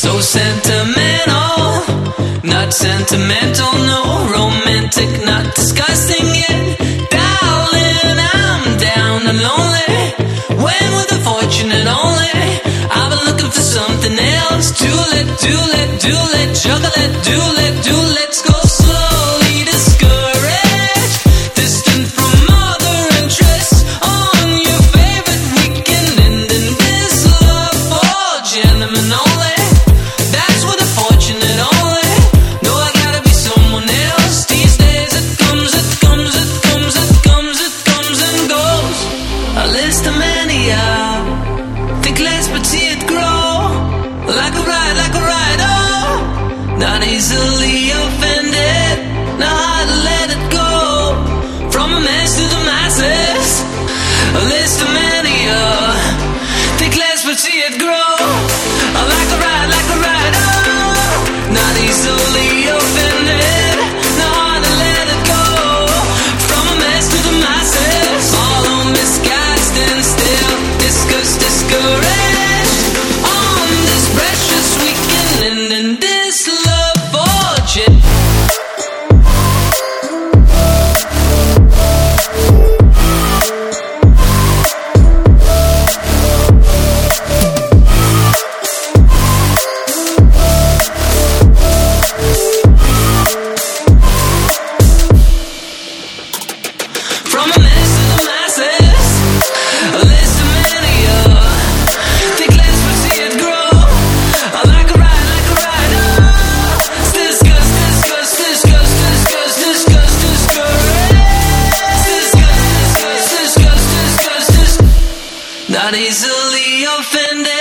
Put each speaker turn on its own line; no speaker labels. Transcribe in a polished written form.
So sentimental, not sentimental, no. Romantic, not disgusting yet. Darling, I'm down and lonely. When with the fortunate only, I've been looking for something else. Chocolate, let's go slowly, discouraged, distant from other interests. On your favorite weekend, ending this love for gentlemen only. That's with the fortunate only. No, I gotta be someone else. These days it comes and goes. A list of many, think less but see it grow. Like a ride, oh, not easily offended. Know how to let it go. From a mess to the masses. A list of many, think less but see it grow. Like a ride, oh, not easily offended. Know how to let it go. From a mess to the masses. All misguided and still discouraged. On this precious weekend, ending this love fortune. From a mess to the masses, a list of many, think less but see it grow. Like a ride, oh, discuss, not easily offended.